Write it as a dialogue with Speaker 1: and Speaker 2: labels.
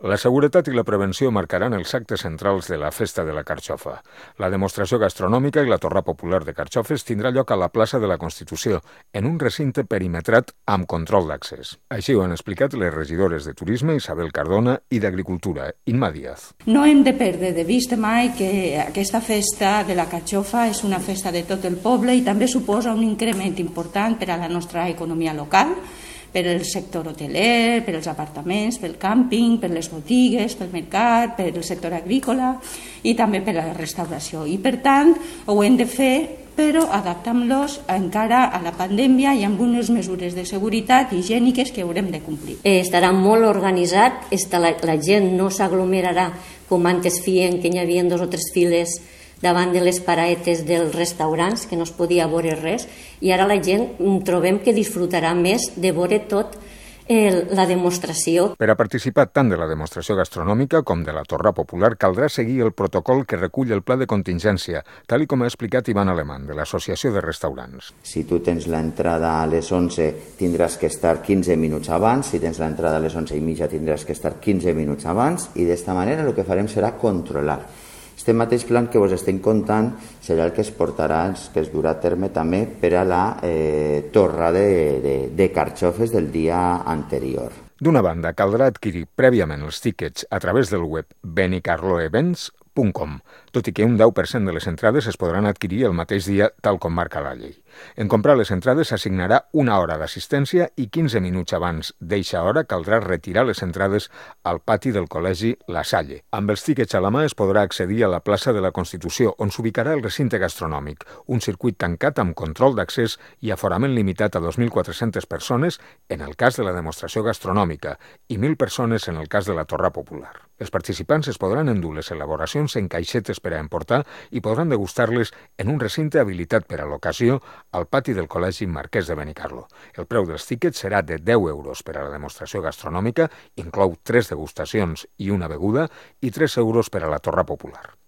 Speaker 1: La seguretat i la prevenció marcaran els actes centrals de la Festa de la Carxofa. La demostració gastronòmica i la torra popular de carxofes tindrà lloc a la plaça de la Constitució, en un recinte perimetrat amb control d'accés. Així ho han explicat les regidores de Turisme, Isabel Cardona, i d'Agricultura, Inma Díaz.
Speaker 2: No hem de perdre de vista mai que aquesta festa de la carxofa és una festa de tot el poble i també suposa un increment important per a la nostra economia local, per al sector hoteler, per als apartaments, pel càmping, per les botigues, pel mercat, per al sector agrícola i també per a la restauració. I per tant ho hem de fer però adaptant-los encara a la pandèmia i amb unes mesures de seguretat higièniques que haurem de complir.
Speaker 3: Estarà molt organitzat, la gent no s'aglomerarà com antes feien, que hi havia 2 o 3 files davant de les paraetes dels restaurants, que no es podia veure res, i ara la gent trobem que disfrutarà més de veure tot la demostració.
Speaker 1: Per a participar tant de la demostració gastronòmica com de la torra popular caldrà seguir el protocol que recull el pla de contingència, tal com ha explicat Ivan Alemán, de l'Associació de Restaurants.
Speaker 4: Si tu tens l'entrada a les 11 tindràs que estar 15 minuts abans, si tens l'entrada a les 11:30 tindràs que estar 15 minuts abans, i d'esta manera el que farem serà controlar. Este mateix plan que vos estem contant serà el que es portarà, que es durà a terme també per a la torra de carxofes del dia anterior.
Speaker 1: D'una banda, caldrà adquirir prèviament els tíquets a través del web benicarloevents.com, tot i que un 10% de les entrades es podran adquirir el mateix dia, tal com marca la llei. En comprar les entrades s'assignarà una hora d'assistència i 15 minuts abans d'eixa hora caldrà retirar les entrades al pati del Col·legi La Salle. Amb els tíquets a la mà es podrà accedir a la plaça de la Constitució, on s'ubicarà el recinte gastronòmic, un circuit tancat amb control d'accés i aforament limitat a 2.400 persones en el cas de la demostració gastronòmica i 1.000 persones en el cas de la torra popular. Els participants es podran endur les elaboracions en caixetes per a emportar i podran degustar-les en un recinte habilitat per a l'ocasió al pati del Col·legi Marquès de Benicarló. El preu dels tíquets serà de 10 euros per a la demostració gastronòmica, inclou 3 degustacions i una beguda, i 3 euros per a la torra popular.